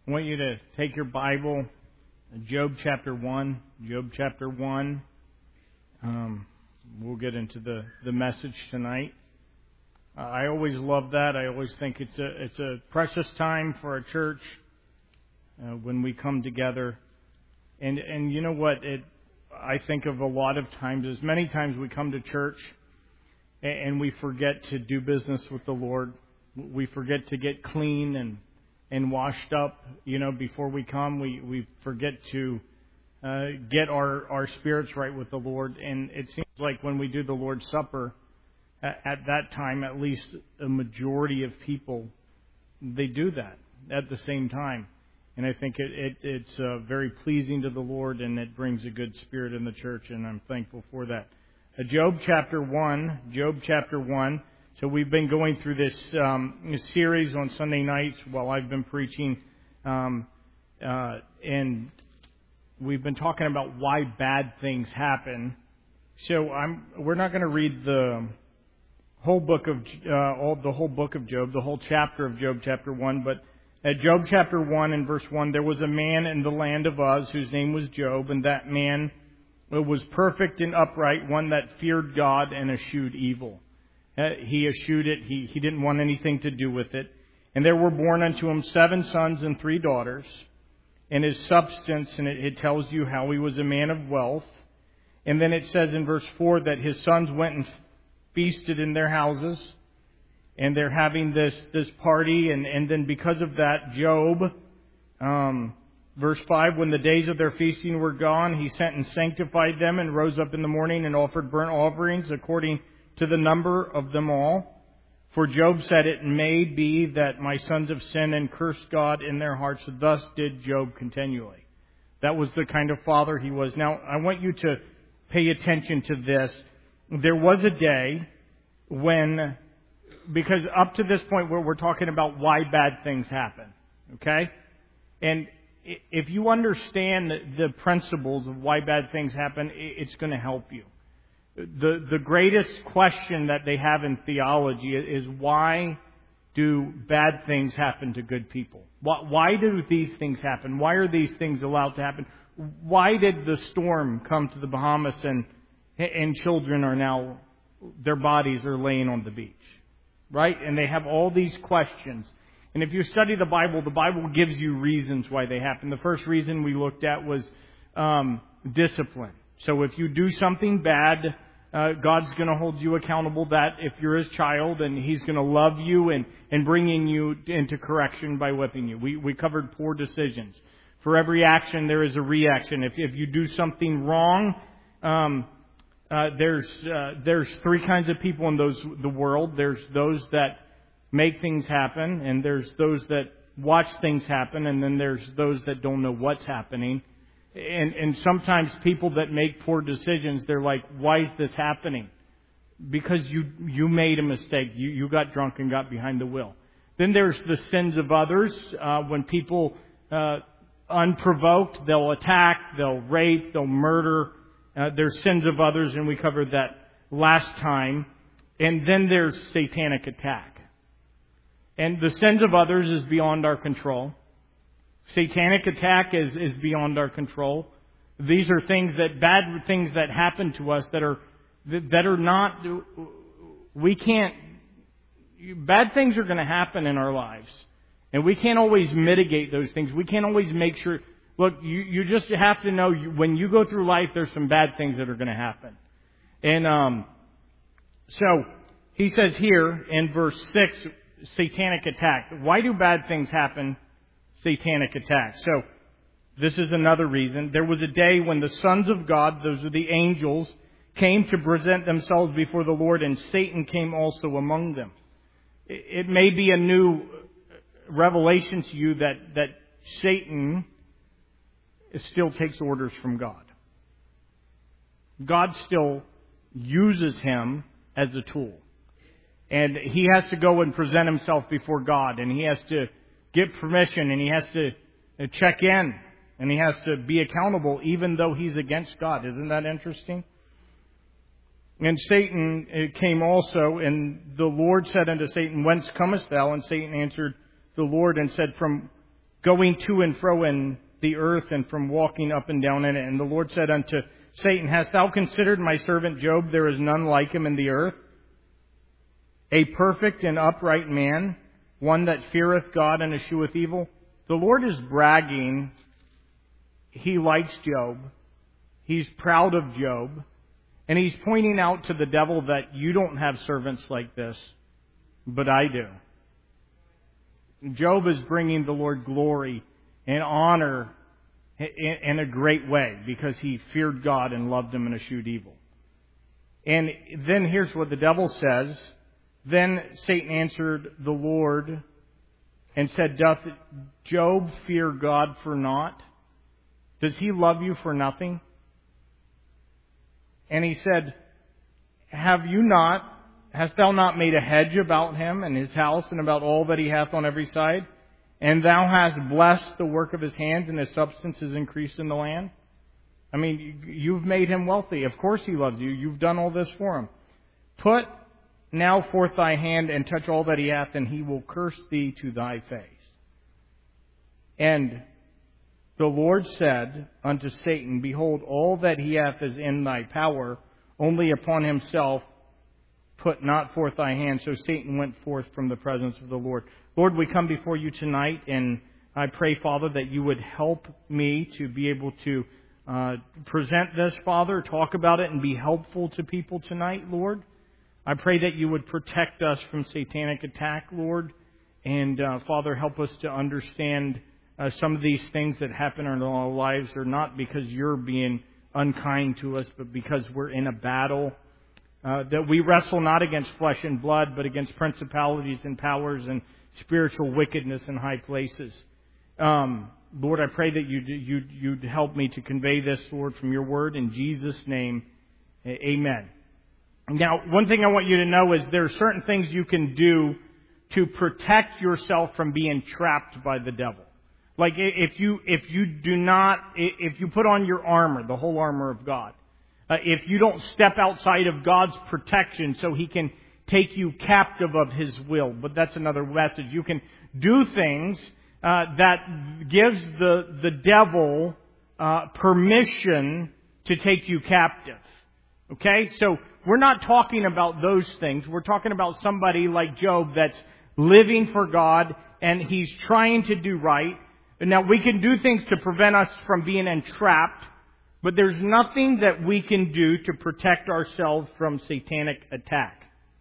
I want you to take your Bible, Job chapter 1. Job chapter 1. We'll get into the message tonight. I always love that. I always think it's a precious time for a church when we come together. And you know what? I think of a lot of times, as many times we come to church and we forget to do business with the Lord. We forget to get clean and washed up, before we come. We forget to get our spirits right with the Lord. And it seems like when we do the Lord's Supper, at that time, at least a majority of people, they do that at the same time. And I think it's very pleasing to the Lord, and it brings a good spirit in the church, and I'm thankful for that. Job chapter 1. So we've been going through this series on Sunday nights while I've been preaching, and we've been talking about why bad things happen. So we're not going to read the whole book of Job, the whole chapter of Job chapter 1, but at Job chapter 1 and verse 1, there was a man in the land of Uz whose name was Job, and that man was perfect and upright, one that feared God and eschewed evil. He eschewed it. He didn't want anything to do with it. And there were born unto him 7 sons and 3 daughters. And his substance, and it tells you how he was a man of wealth. And then it says in verse 4 that his sons went and feasted in their houses. And they're having this party. And then because of that, Job, verse 5, when the days of their feasting were gone, he sent and sanctified them and rose up in the morning and offered burnt offerings according to the number of them all. For Job said, it may be that my sons have sinned and cursed God in their hearts. Thus did Job continually. That was the kind of father he was. Now, I want you to pay attention to this. There was a day when, because up to this point where we're talking about why bad things happen, okay? And if you understand the principles of why bad things happen, it's going to help you. The greatest question that they have in theology is, why do bad things happen to good people? Why do these things happen? Why are these things allowed to happen? Why did the storm come to the Bahamas and children are now, their bodies are laying on the beach? Right? And they have all these questions. And if you study the Bible gives you reasons why they happen. The first reason we looked at was discipline. So if you do something bad, God's going to hold you accountable that if you're His child, and He's going to love you and bringing you into correction by whipping you. We covered poor decisions. For every action, there is a reaction. If you do something wrong, there's 3 kinds of people in the world. There's those that make things happen, and there's those that watch things happen, and then there's those that don't know what's happening. And sometimes people that make poor decisions, they're like, why is this happening? Because you made a mistake. You got drunk and got behind the wheel. Then there's the sins of others. When people, unprovoked, they'll attack, they'll rape, they'll murder. There's sins of others, and we covered that last time. And then there's satanic attack. And the sins of others is beyond our control. Satanic attack is beyond our control. These are bad things that happen to us that are not, we can't, bad things are going to happen in our lives. And we can't always mitigate those things. We can't always make sure, look, you just have to know when you go through life, there's some bad things that are going to happen. And so he says here in verse 6, satanic attack. Why do bad things happen? Satanic attack. So this is another reason. There was a day when the sons of God, those are the angels, came to present themselves before the Lord, and Satan came also among them. It may be a new revelation to you that Satan still takes orders from God. God still uses him as a tool. And he has to go and present himself before God, and he has to get permission, and he has to check in, and he has to be accountable even though he's against God. Isn't that interesting? And Satan came also, and the Lord said unto Satan, Whence comest thou? And Satan answered the Lord and said, From going to and fro in the earth and from walking up and down in it. And the Lord said unto Satan, Hast thou considered my servant Job? There is none like him in the earth, a perfect and upright man, one that feareth God and escheweth evil. The Lord is bragging. He likes Job. He's proud of Job. And He's pointing out to the devil that you don't have servants like this, but I do. Job is bringing the Lord glory and honor in a great way because he feared God and loved Him and eschewed evil. And then here's what the devil says. Then Satan answered the Lord and said, Doth Job fear God for naught? Does he love you for nothing? And he said, Hast thou not made a hedge about him and his house and about all that he hath on every side? And thou hast blessed the work of his hands, and his substance is increased in the land? I mean, you've made him wealthy. Of course he loves you. You've done all this for him. Put now forth thy hand and touch all that he hath, and he will curse thee to thy face. And the Lord said unto Satan, Behold, all that he hath is in thy power, only upon himself put not forth thy hand. So Satan went forth from the presence of the Lord. Lord, we come before you tonight, and I pray, Father, that you would help me to be able to present this, Father, talk about it, and be helpful to people tonight, Lord. I pray that you would protect us from satanic attack, Lord. And, Father, help us to understand some of these things that happen in our lives are not because you're being unkind to us, but because we're in a battle. That we wrestle not against flesh and blood, but against principalities and powers and spiritual wickedness in high places. Lord, I pray that you'd help me to convey this, Lord, from your word. In Jesus' name, amen. Now, one thing I want you to know is there are certain things you can do to protect yourself from being trapped by the devil. Like if you put on your armor, the whole armor of God, if you don't step outside of God's protection so He can take you captive of His will. But that's another message. You can do things that gives the devil permission to take you captive. Okay? So we're not talking about those things. We're talking about somebody like Job that's living for God and he's trying to do right. Now, we can do things to prevent us from being entrapped, but there's nothing that we can do to protect ourselves from satanic attack.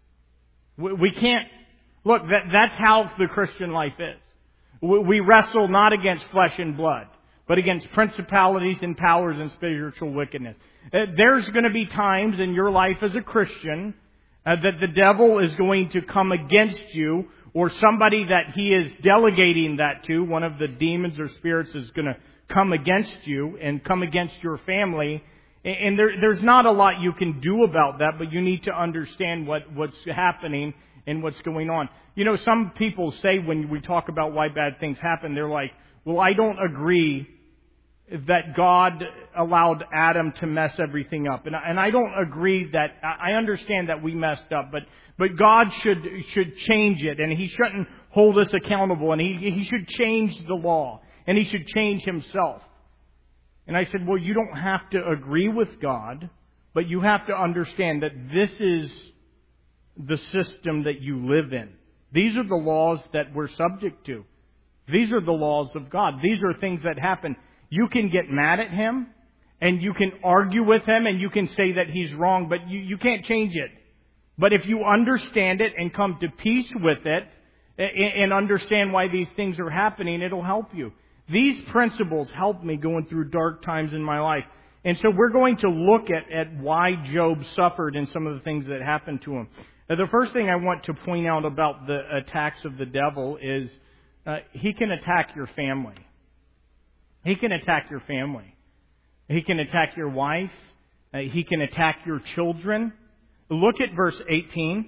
We can't. Look, that's how the Christian life is. We wrestle not against flesh and blood, but against principalities and powers and spiritual wickedness. There's going to be times in your life as a Christian that the devil is going to come against you, or somebody that he is delegating that to, one of the demons or spirits is going to come against you and come against your family. And there's not a lot you can do about that, but you need to understand what's happening and what's going on. You know, some people say when we talk about why bad things happen, they're like, well, I don't agree that God allowed Adam to mess everything up. And I don't agree that, I understand that we messed up, but God should change it, and He shouldn't hold us accountable, and He should change the law, and He should change Himself. And I said, well, you don't have to agree with God, but you have to understand that this is the system that you live in. These are the laws that we're subject to. These are the laws of God. These are things that happen. You can get mad at Him, and you can argue with Him, and you can say that He's wrong, but you can't change it. But if you understand it and come to peace with it, and understand why these things are happening, it'll help you. These principles helped me going through dark times in my life. And so we're going to look at why Job suffered and some of the things that happened to him. Now, the first thing I want to point out about the attacks of the devil is he can attack your family. He can attack your family. He can attack your wife. He can attack your children. Look at verse 18.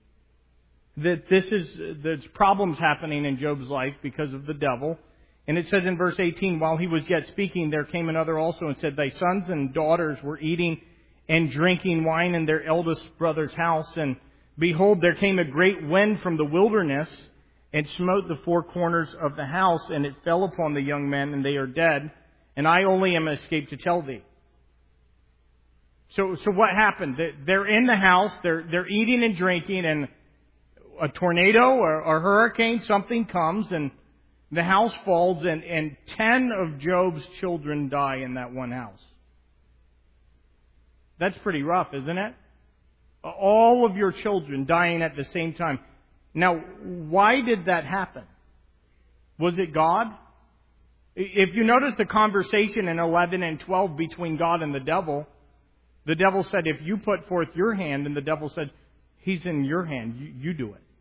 That there's problems happening in Job's life because of the devil. And it says in verse 18, while he was yet speaking, there came another also and said, Thy sons and daughters were eating and drinking wine in their eldest brother's house. And behold, there came a great wind from the wilderness and smote the four corners of the house, and it fell upon the young men, and they are dead, and I only am escaped to tell thee. So what happened? They're in the house, they're eating and drinking, and a tornado or a hurricane, something comes, and the house falls, and 10 of Job's children die in that one house. That's pretty rough, isn't it? All of your children dying at the same time. Now, why did that happen? Was it God? If you notice the conversation in 11 and 12 between God and the devil said, if you put forth your hand, and the devil said, he's in your hand, you do it.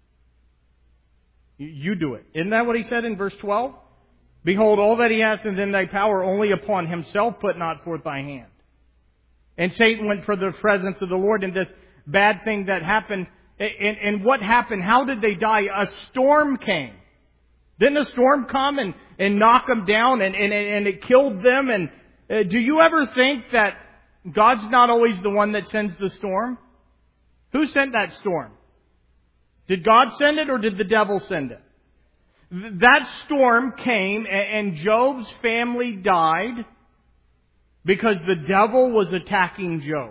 You do it. Isn't that what he said in verse 12? Behold, all that he hath is in thy power, only upon himself put not forth thy hand. And Satan went for the presence of the Lord, and this bad thing that happened. And what happened? How did they die? A storm came. Didn't a storm come and knock them down and it killed them? And do you ever think that God's not always the one that sends the storm? Who sent that storm? Did God send it or did the devil send it? That storm came and Job's family died because the devil was attacking Job.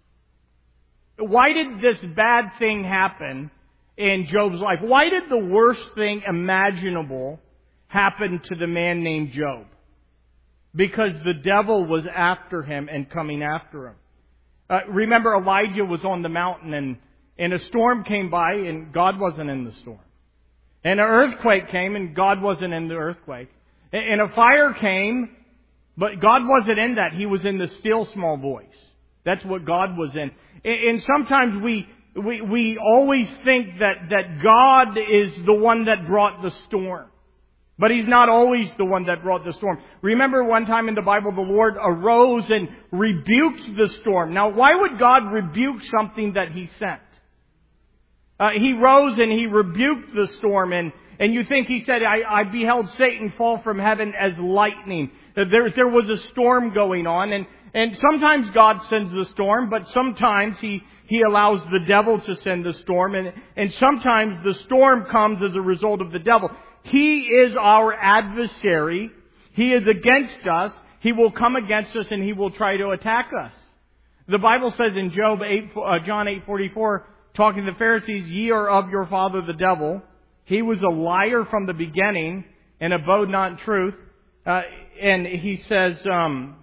Why did this bad thing happen in Job's life? Why did the worst thing imaginable happen to the man named Job? Because the devil was after him and coming after him. Remember, Elijah was on the mountain and a storm came by and God wasn't in the storm. And an earthquake came and God wasn't in the earthquake. And a fire came, but God wasn't in that. He was in the still small voice. That's what God was in. And sometimes we always think that God is the one that brought the storm. But He's not always the one that brought the storm. Remember one time in the Bible, the Lord arose and rebuked the storm. Now, why would God rebuke something that He sent? He rose and He rebuked the storm, and you think He said, I beheld Satan fall from heaven as lightning. There was a storm going on, and sometimes God sends the storm, but sometimes He allows the devil to send the storm, and sometimes the storm comes as a result of the devil. He is our adversary. He is against us. He will come against us and he will try to attack us. The Bible says in John 8:44, talking to the Pharisees, ye are of your father the devil. He was a liar from the beginning and abode not in truth. And he says that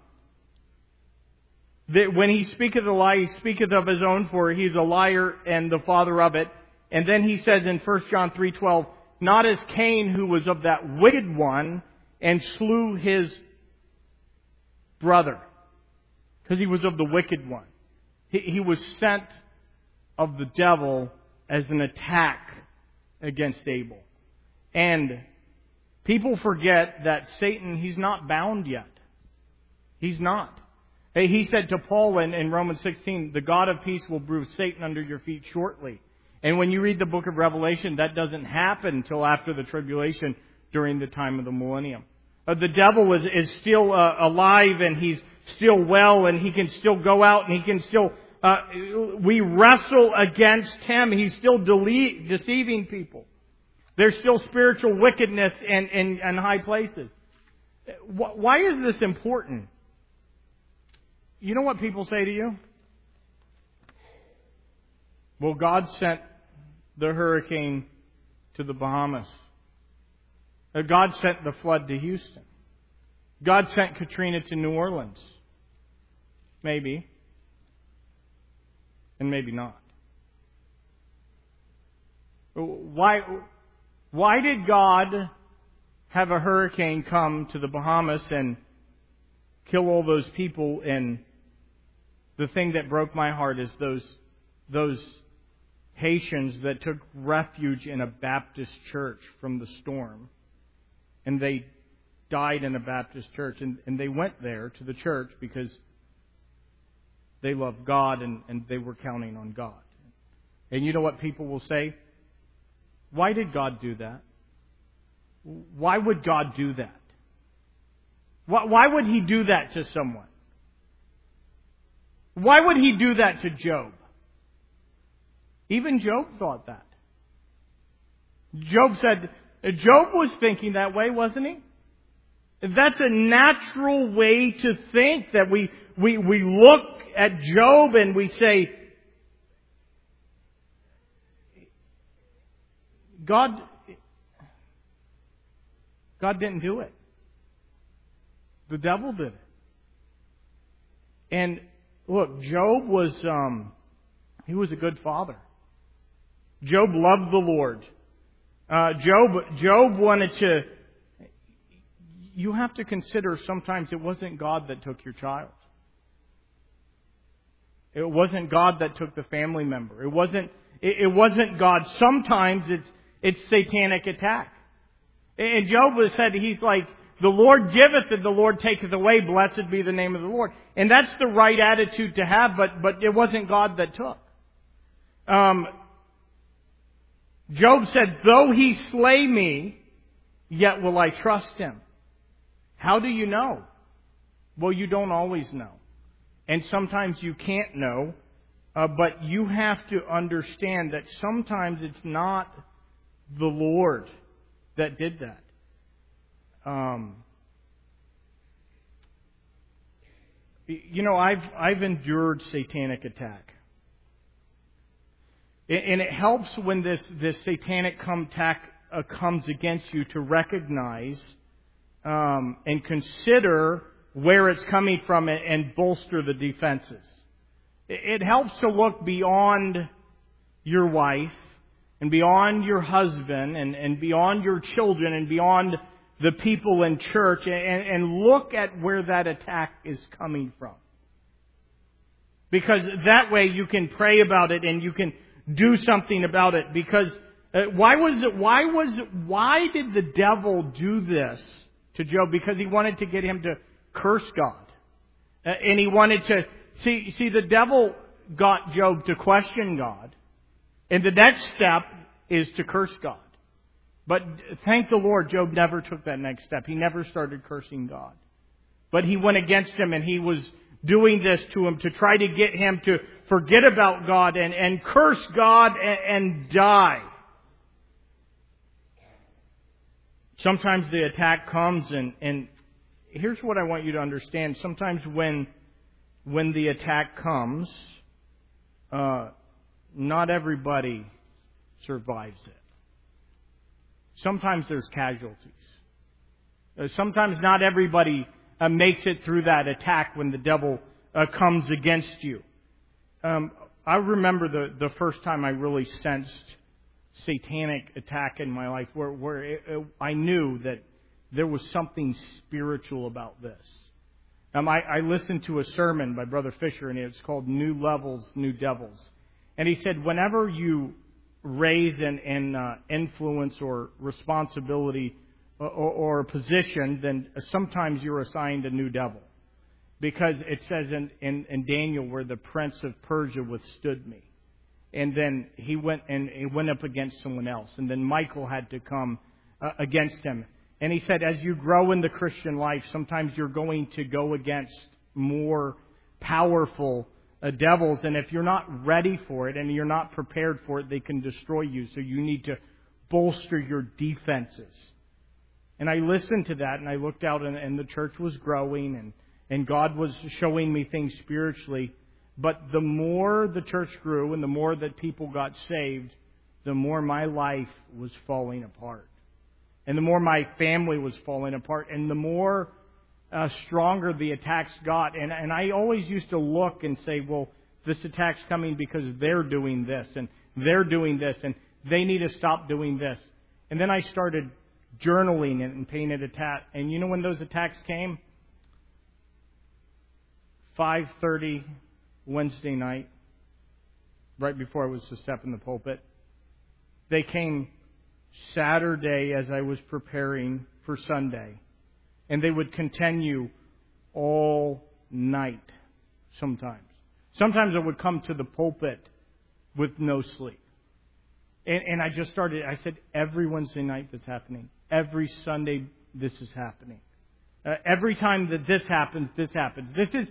when he speaketh a lie, he speaketh of his own, for he is a liar and the father of it. And then he says in 1 John 3:12, not as Cain, who was of that wicked one and slew his brother, because he was of the wicked one. He was sent of the devil as an attack against Abel. And people forget that Satan, he's not bound yet. He's not. He said to Paul in Romans 16, the God of peace will bruise Satan under your feet shortly. And when you read the book of Revelation, that doesn't happen until after the tribulation during the time of the millennium. The devil is still alive and he's still well and he can still go out and he can still... we wrestle against him. He's still deceiving people. There's still spiritual wickedness in high places. Why is this important? You know what people say to you? Well, God sent the hurricane to the Bahamas. God sent the flood to Houston. God sent Katrina to New Orleans. Maybe. And maybe not. Why did God have a hurricane come to the Bahamas and kill all those people? And the thing that broke my heart is those Haitians that took refuge in a Baptist church from the storm. And they died in a Baptist church. And they went there to the church because they loved God and they were counting on God. And you know what people will say? Why did God do that? Why would God do that? Why would He do that to someone? Why would He do that to Job? Even Job thought that. Job was thinking that way, wasn't he? That's a natural way to think, that we look at Job and we say, God didn't do it. The devil did it. And look, Job was he was a good father. Job loved the Lord. Job wanted to. You have to consider sometimes it wasn't God that took your child. It wasn't God that took the family member. It wasn't God. Sometimes it's satanic attack. And Job said, he's like, the Lord giveth and the Lord taketh away. Blessed be the name of the Lord. And that's the right attitude to have, but it wasn't God that took. Job said, though he slay me, yet will I trust him. How do you know? Well, you don't always know. And sometimes you can't know. But you have to understand that sometimes it's not the Lord that did that. I've endured satanic attack. And it helps when this satanic attack comes against you to recognize and consider where it's coming from and bolster the defenses. It helps to look beyond your wife and beyond your husband and beyond your children and beyond the people in church and look at where that attack is coming from. Because that way you can pray about it and you can do something about it. Because why did the devil do this to Job? Because he wanted to get him to curse God. And he wanted to see the devil got Job to question God. And the next step is to curse God. But thank the Lord, Job never took that next step. He never started cursing God. But he went against him and he was doing this to him to try to get him to forget about God and curse God and die. Sometimes the attack comes and here's what I want you to understand. Sometimes when the attack comes, not everybody survives it. Sometimes there's casualties. Sometimes not everybody makes it through that attack when the devil comes against you. I remember the first time I really sensed satanic attack in my life where I knew that there was something spiritual about this. I listened to a sermon by Brother Fisher, and it's called New Levels, New Devils. And he said, whenever you raise an influence or responsibility or a position, then sometimes you're assigned a new devil. Because it says in Daniel where the prince of Persia withstood me. And then he went up against someone else. And then Michael had to come against him. And he said, as you grow in the Christian life, sometimes you're going to go against more powerful devils. And if you're not ready for it and you're not prepared for it, they can destroy you. So you need to bolster your defenses. And I listened to that and I looked out and the church was growing and God was showing me things spiritually. But the more the church grew and the more that people got saved, the more my life was falling apart. And the more my family was falling apart. And the more stronger the attacks got. And I always used to look and say, well, this attack's coming because they're doing this and they're doing this and they need to stop doing this. And then I started journaling and paying it attack. And you know when those attacks came? 5:30 Wednesday night, right before I was to step in the pulpit. They came Saturday as I was preparing for Sunday. And they would continue all night sometimes. Sometimes I would come to the pulpit with no sleep. And I just started, I said, every Wednesday night that's happening. Every Sunday this is happening. Every time that this happens, this happens. This is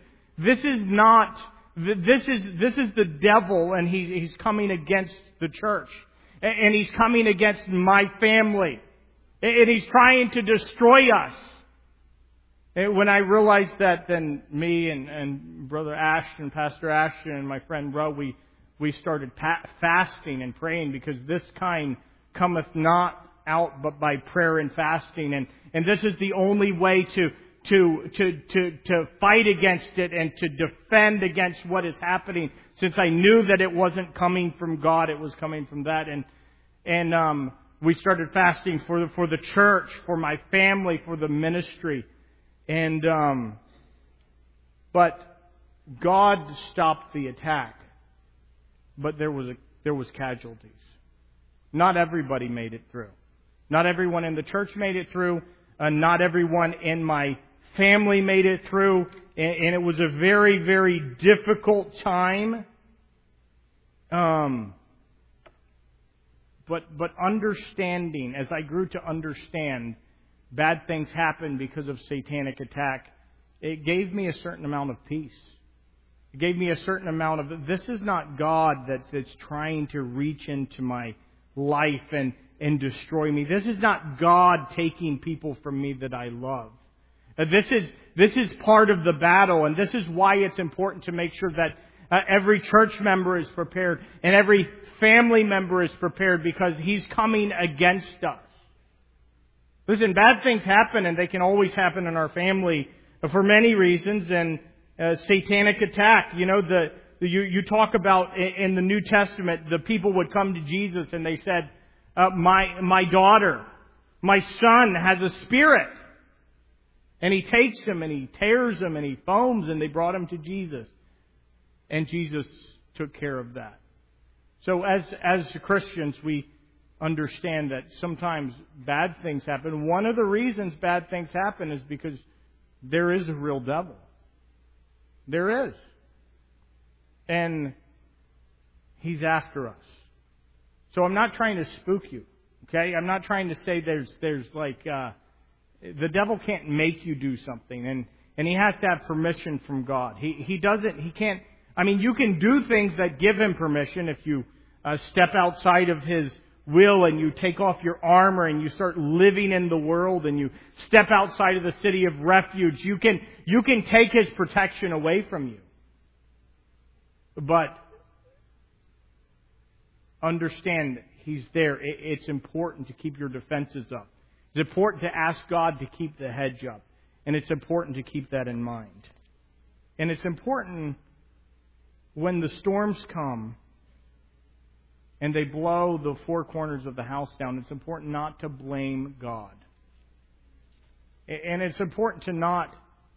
the devil, and he's coming against the church. And he's coming against my family. And he's trying to destroy us. And when I realized that, then me and Brother Ashton, Pastor Ashton, and my friend Ro, we started fasting and praying, because this kind cometh not out but by prayer and fasting. And this is the only way to fight against it and to defend against what is happening, since I knew that it wasn't coming from God, it was coming from that. And we started fasting for the church, for my family, for the ministry. And but God stopped the attack. But there was casualties. Not everybody made it through. Not everyone in the church made it through. Not everyone in my family made it through. And it was a very, very difficult time. But understanding, as I grew to understand, bad things happen because of satanic attack, it gave me a certain amount of peace. It gave me a certain amount of, this is not God that's trying to reach into my life and destroy me. This is not God taking people from me that I love. This is part of the battle, and this is why it's important to make sure that every church member is prepared and every family member is prepared, because He's coming against us. Listen, bad things happen, and they can always happen in our family for many reasons. And satanic attack, you talk about in the New Testament, the people would come to Jesus and they said, my daughter, my son has a spirit. And he takes them and he tears them and he foams, and they brought him to Jesus. And Jesus took care of that. So as Christians, we understand that sometimes bad things happen. One of the reasons bad things happen is because there is a real devil. There is. And he's after us. So I'm not trying to spook you. Okay? I'm not trying to say there's like, the devil can't make you do something, and he has to have permission from God. He can't, you can do things that give him permission. If you step outside of his will and you take off your armor and you start living in the world and you step outside of the city of refuge, you can take his protection away from you. But understand he's there. It's important to keep your defenses up. It's important to ask God to keep the hedge up. And it's important to keep that in mind. And it's important when the storms come and they blow the four corners of the house down, it's important not to blame God. And it's important to not...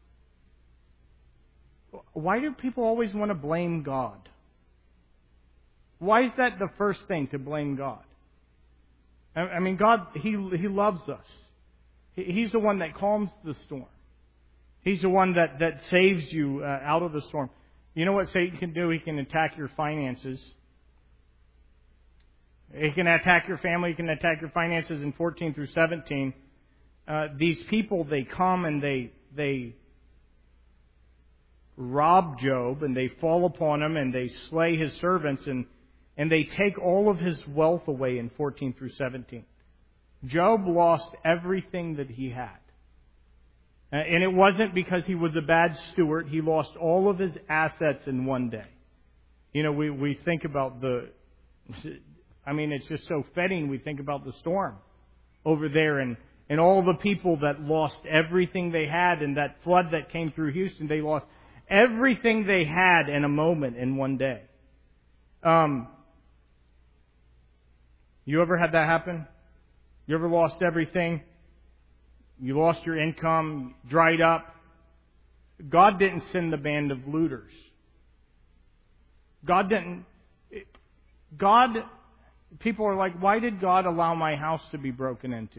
Why do people always want to blame God? Why is that the first thing, to blame God? God, He loves us. He's the one that calms the storm. He's the one that saves you out of the storm. You know what Satan can do? He can attack your finances. He can attack your family. He can attack your finances in 14 through 17. These people, they come and they rob Job, and they fall upon him, and they slay his servants, and they take all of his wealth away in 14 through 17. Job lost everything that he had. And it wasn't because he was a bad steward. He lost all of his assets in one day. We think about it's just so fitting. We think about the storm over there and all the people that lost everything they had, and that flood that came through Houston. They lost everything they had in a moment, in one day. You ever had that happen? You ever lost everything? You lost your income, dried up. God didn't send the band of looters. People are like, why did God allow my house to be broken into?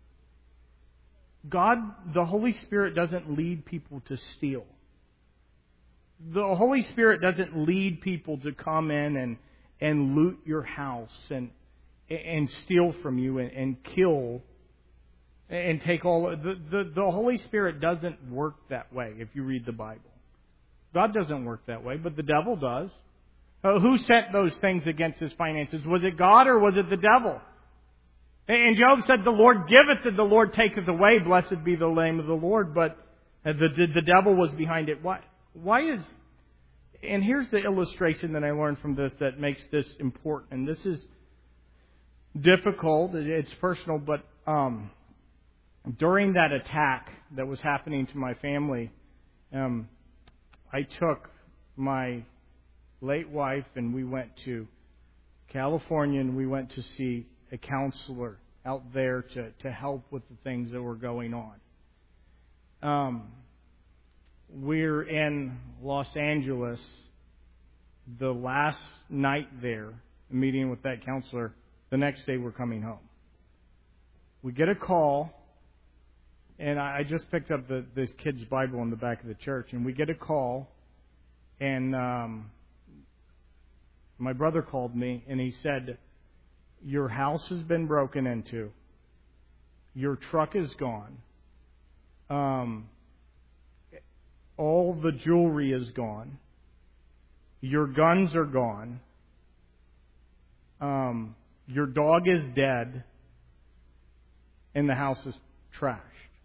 God, the Holy Spirit doesn't lead people to steal. The Holy Spirit doesn't lead people to come in and loot your house and steal from you and kill and take all. The Holy Spirit doesn't work that way if you read the Bible. God doesn't work that way, but the devil does. Who sent those things against his finances? Was it God or was it the devil? And Job said, the Lord giveth and the Lord taketh away. Blessed be the name of the Lord. But the devil was behind it. Why is... And here's the illustration that I learned from this that makes this important. And this is difficult. It's personal. But during that attack that was happening to my family, I took my late wife and we went to California and we went to see a counselor out there to help with the things that were going on. We're in Los Angeles the last night there, meeting with that counselor. The next day we're coming home. We get a call, and I just picked up this kid's Bible in the back of the church, and we get a call, and my brother called me, and he said, your house has been broken into. Your truck is gone. All the jewelry is gone. Your guns are gone. Your dog is dead. And the house is trashed.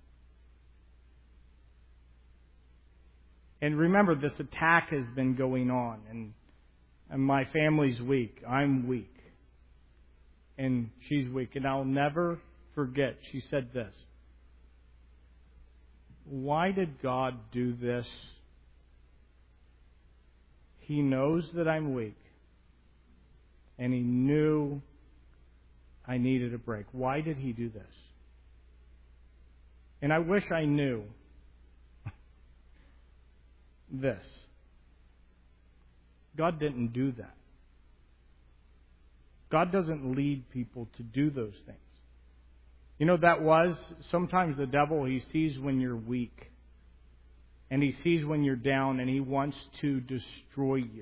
And remember, this attack has been going on. And my family's weak. I'm weak. And she's weak. And I'll never forget, she said this. Why did God do this? He knows that I'm weak. And He knew I needed a break. Why did He do this? And I wish I knew this. God didn't do that. God doesn't lead people to do those things. You know, sometimes the devil, he sees when you're weak. And he sees when you're down and he wants to destroy you.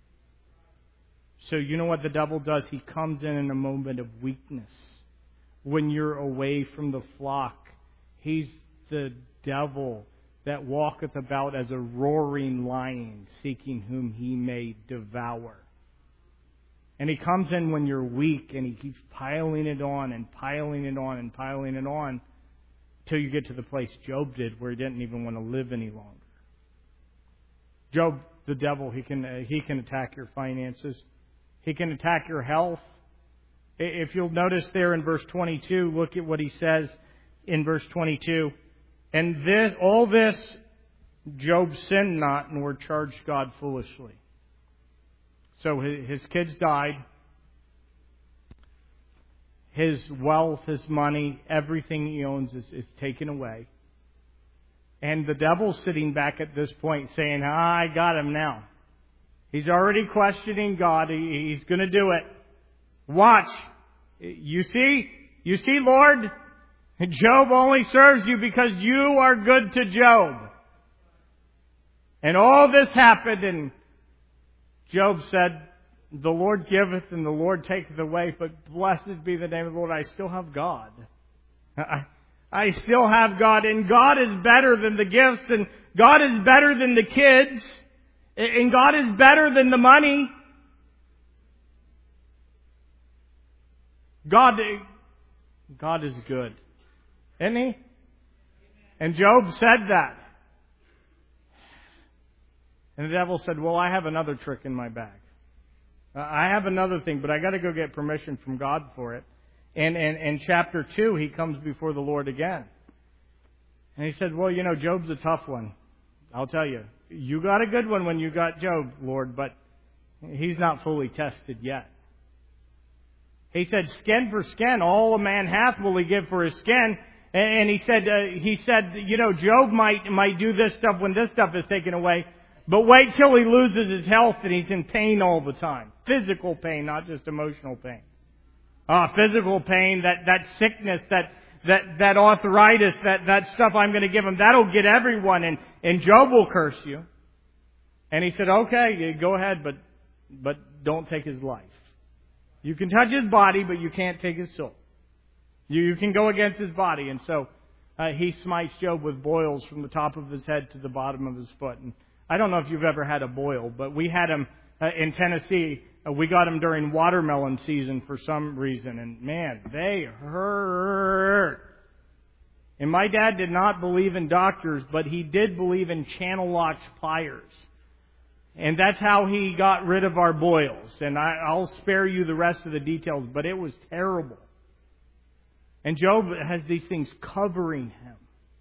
So you know what the devil does? He comes in a moment of weakness. When you're away from the flock, he's the devil that walketh about as a roaring lion, seeking whom he may devour. And he comes in when you're weak, and he keeps piling it on and piling it on and piling it on till you get to the place Job did, where he didn't even want to live any longer. Job, the devil, he can attack your finances. He can attack your health. If you'll notice there in verse 22, look at what he says in verse 22. And all this, Job sinned not, nor charged God foolishly. So his kids died. His wealth, his money, everything he owns is taken away. And the devil's sitting back at this point saying, I got him now. He's already questioning God. He's going to do it. Watch. You see, Lord, Job only serves you because you are good to Job. And all this happened, and Job said, the Lord giveth and the Lord taketh away, but blessed be the name of the Lord. I still have God. I still have God, and God is better than the gifts, and God is better than the kids, and God is better than the money. God is good, isn't He? And Job said that. And the devil said, well, I have another trick in my bag. I have another thing, but I got to go get permission from God for it. And in chapter 2, he comes before the Lord again. And he said, well, Job's a tough one. I'll tell you. You got a good one when you got Job, Lord, but he's not fully tested yet. He said, skin for skin, all a man hath will he give for his skin. And he said, Job might do this stuff when this stuff is taken away. But wait till he loses his health and he's in pain all the time. Physical pain, not just emotional pain. Physical pain, that sickness, that arthritis, that stuff I'm going to give him, that'll get everyone, and Job will curse you. And he said, okay, go ahead, but don't take his life. You can touch his body, but you can't take his soul. You can go against his body. And so he smites Job with boils from the top of his head to the bottom of his foot. And I don't know if you've ever had a boil, but we had them in Tennessee. We got them during watermelon season for some reason, and man, they hurt. And my dad did not believe in doctors, but he did believe in channel lock pliers. And that's how he got rid of our boils. And I'll spare you the rest of the details, but it was terrible. And Job has these things covering him.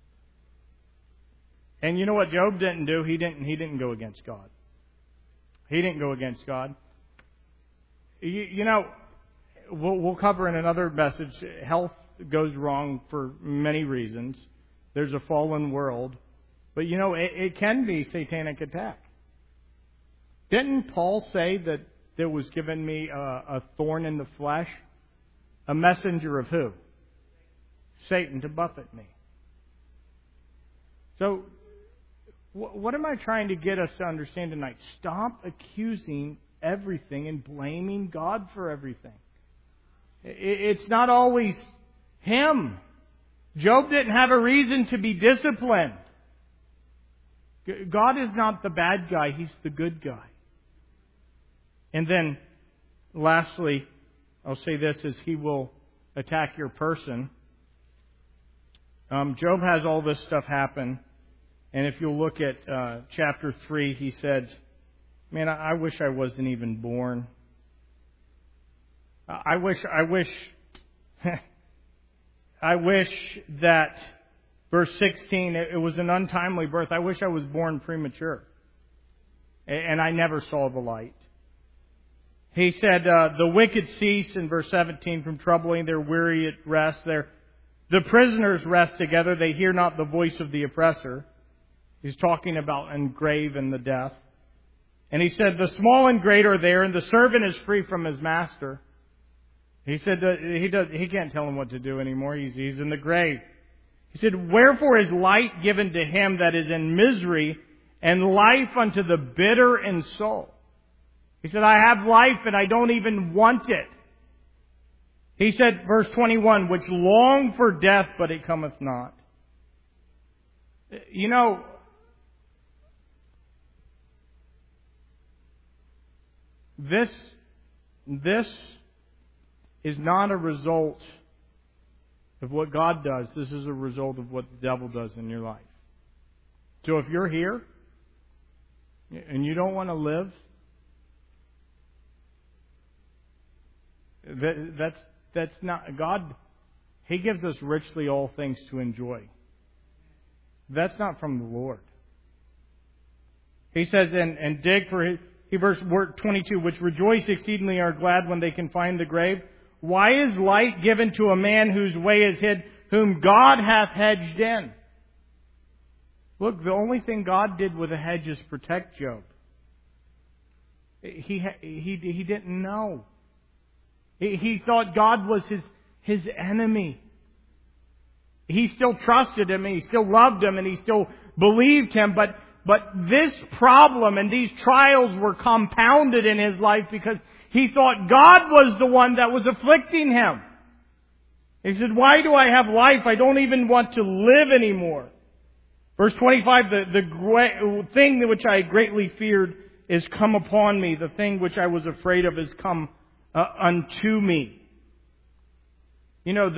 And you know what Job didn't do? He didn't go against God. He didn't go against God. You know, we'll cover in another message. Health goes wrong for many reasons. There's a fallen world. But you know, it can be satanic attack. Didn't Paul say that there was given me a thorn in the flesh? A messenger of who? Satan, to buffet me. So, what am I trying to get us to understand tonight? Stop accusing everything and blaming God for everything. It's not always him. Job didn't have a reason to be disciplined. God is not the bad guy, He's the good guy. And then, lastly, I'll say this, is He will attack your person. Job has all this stuff happen. And if you'll look at chapter 3, he said, man, I wish I wasn't even born. I wish that, verse 16, it was an untimely birth. I wish I was born premature. And I never saw the light. He said, the wicked cease, in verse 17, from troubling. They're weary at rest. The prisoners rest together. They hear not the voice of the oppressor. He's talking about in grave and the death. And he said, the small and great are there, and the servant is free from his master. He said that he can't tell him what to do anymore. He's in the grave. He said, wherefore is light given to him that is in misery, and life unto the bitter in soul? He said, I have life and I don't even want it. He said, verse 21, which long for death, but it cometh not. You know, this is not a result of what God does. This is a result of what the devil does in your life. So if you're here and you don't want to live, that's not God. He gives us richly all things to enjoy. That's not from the Lord. He says, and dig for verse 22, which rejoice exceedingly are glad when they can find the grave. Why is light given to a man whose way is hid, whom God hath hedged in? Look, the only thing God did with a hedge is protect Job. He didn't know. He thought God was his enemy. He still trusted Him, and he still loved Him, and he still believed Him. But this problem and these trials were compounded in his life because he thought God was the one that was afflicting him. He said, why do I have life? I don't even want to live anymore. Verse 25, the thing which I greatly feared is come upon me. The thing which I was afraid of is come unto me. You know,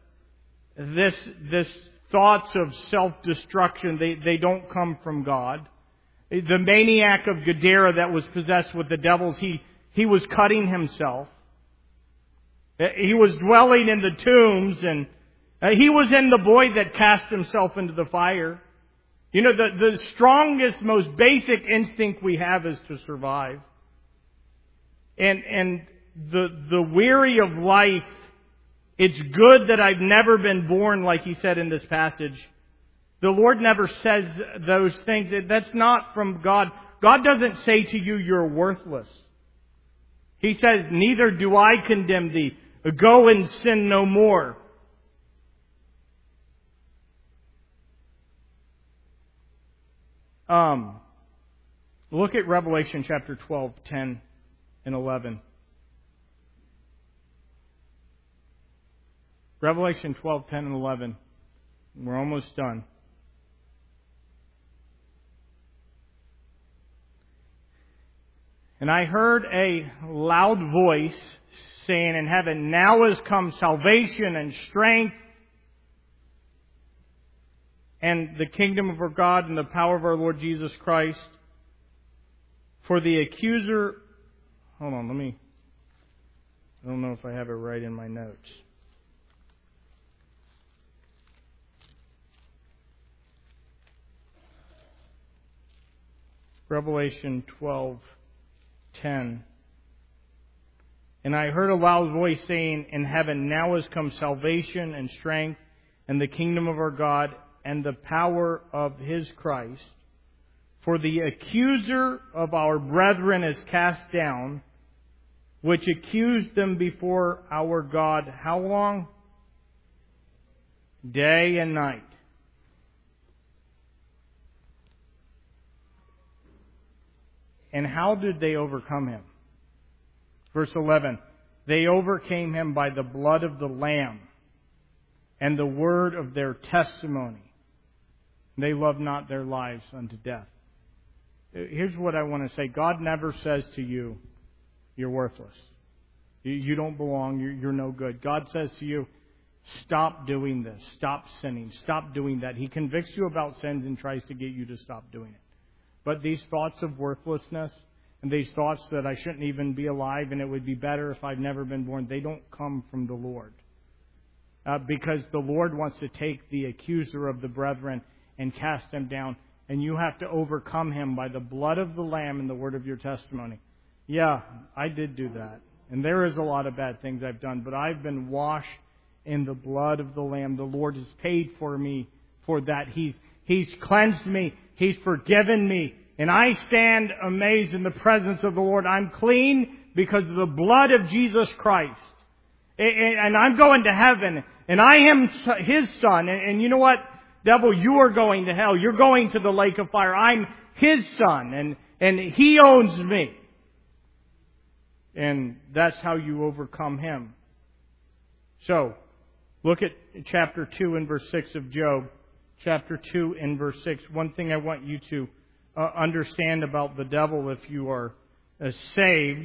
this thoughts of self-destruction, they don't come from God. The maniac of Gadara that was possessed with the devils, he was cutting himself. He was dwelling in the tombs, and he was in the boy that cast himself into the fire. You know, the strongest, most basic instinct we have is to survive. And the weary of life, it's good that I've never been born, like he said in this passage. The Lord never says those things. That's not from God. God doesn't say to you, you're worthless. He says, neither do I condemn thee. Go and sin no more. Look at Revelation chapter 12, 10 and 11. Revelation 12, 10 and 11. We're almost done. And I heard a loud voice saying in heaven, now has come salvation and strength and the kingdom of our God and the power of our Lord Jesus Christ. For the accuser... Hold on, I don't know if I have it right in my notes. Revelation 12:10. And I heard a loud voice saying in heaven, now has come salvation and strength and the kingdom of our God and the power of His Christ. For the accuser of our brethren is cast down, which accused them before our God. How long? Day and night. And how did they overcome him? Verse 11, they overcame him by the blood of the Lamb and the word of their testimony. They loved not their lives unto death. Here's what I want to say. God never says to you, you're worthless. You don't belong. You're no good. God says to you, stop doing this. Stop sinning. Stop doing that. He convicts you about sins and tries to get you to stop doing it. But these thoughts of worthlessness and these thoughts that I shouldn't even be alive and it would be better if I've never been born, they don't come from the Lord. Because the Lord wants to take the accuser of the brethren and cast him down. And you have to overcome him by the blood of the Lamb and the word of your testimony. Yeah, I did do that. And there is a lot of bad things I've done. But I've been washed in the blood of the Lamb. The Lord has paid for me for that. He's cleansed me. He's forgiven me. And I stand amazed in the presence of the Lord. I'm clean because of the blood of Jesus Christ. And I'm going to heaven. And I am His son. And you know what? Devil, you are going to hell. You're going to the lake of fire. I'm His son. And He owns me. And that's how you overcome Him. So, look at chapter 2 and verse 6 of Job. Chapter 2 and verse 6. One thing I want you to understand about the devil if you are saved.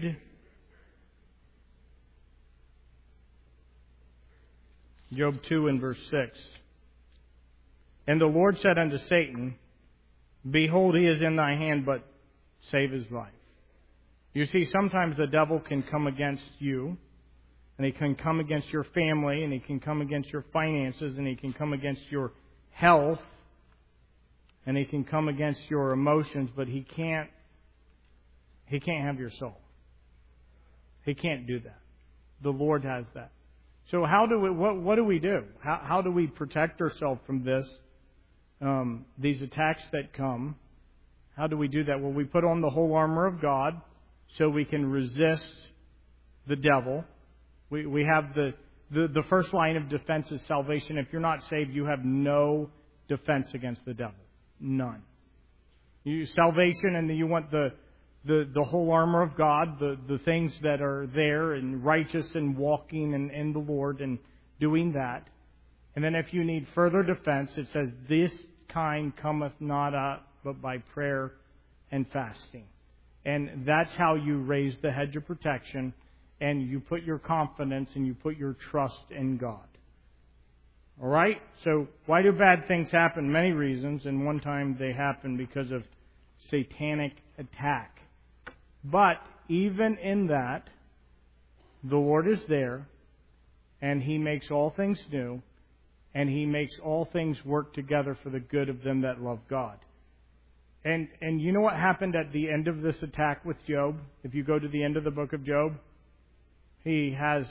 Job 2 and verse 6. And the Lord said unto Satan, behold, he is in thy hand, but save his life. You see, sometimes the devil can come against you, and he can come against your family, and he can come against your finances, and he can come against your health, and he can come against your emotions, but he can't have your soul. He can't do that. The Lord has that. So what do we do? How do we protect ourselves from this? These attacks that come. How do we do that? Well, we put on the whole armor of God so we can resist the devil. We have the first line of defense is salvation. If you're not saved, you have no defense against the devil. None. Salvation, and you want the whole armor of God, the things that are there and righteous and walking in the Lord and doing that. And then if you need further defense, it says, this kind cometh not up but by prayer and fasting. And that's how you raise the hedge of protection, and you put your confidence and you put your trust in God. All right? So why do bad things happen? Many reasons, and one time they happen because of satanic attack. But even in that, the Lord is there, and He makes all things new, and He makes all things work together for the good of them that love God. And you know what happened at the end of this attack with Job? If you go to the end of the book of Job, he has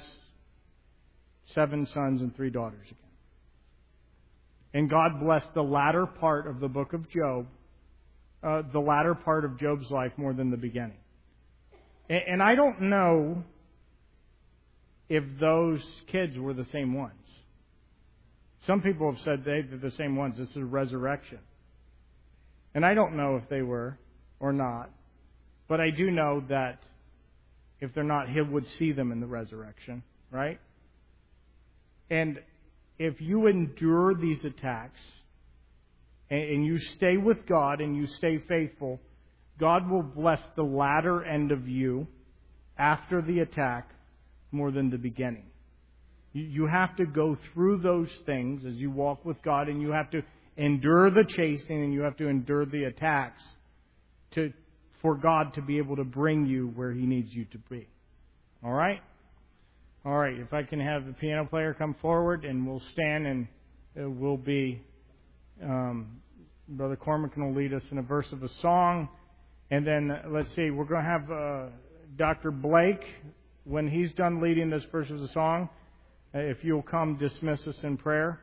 7 sons and 3 daughters again. And God blessed the latter part of the book of Job, the latter part of Job's life more than the beginning. And I don't know if those kids were the same ones. Some people have said they're the same ones. This is a resurrection. And I don't know if they were or not. But I do know that if they're not, He would see them in the resurrection. Right? And if you endure these attacks and you stay with God and you stay faithful, God will bless the latter end of you after the attack more than the beginning. You have to go through those things as you walk with God, and you have to endure the chastening, and you have to endure the attacks for God to be able to bring you where He needs you to be. All right? All right, if I can have the piano player come forward, and we'll stand, and it will be Brother Cormac will lead us in a verse of a song. And then, let's see, we're going to have Dr. Blake, when he's done leading this verse of the song, if you'll come dismiss us in prayer.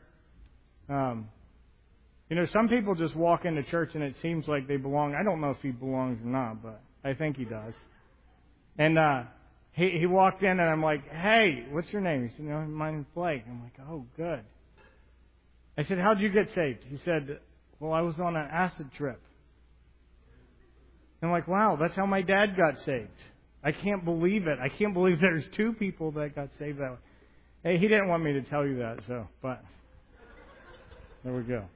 Some people just walk into church and it seems like they belong. I don't know if he belongs or not, but I think he does. And he walked in and I'm like, hey, what's your name? He said, my name's Blake. I'm like, oh, good. I said, how'd you get saved? He said, well, I was on an acid trip. And I'm like, wow, that's how my dad got saved. I can't believe it. I can't believe there's two people that got saved that way. Hey, he didn't want me to tell you that, but there we go.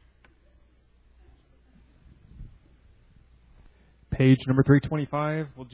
Page number 325. We'll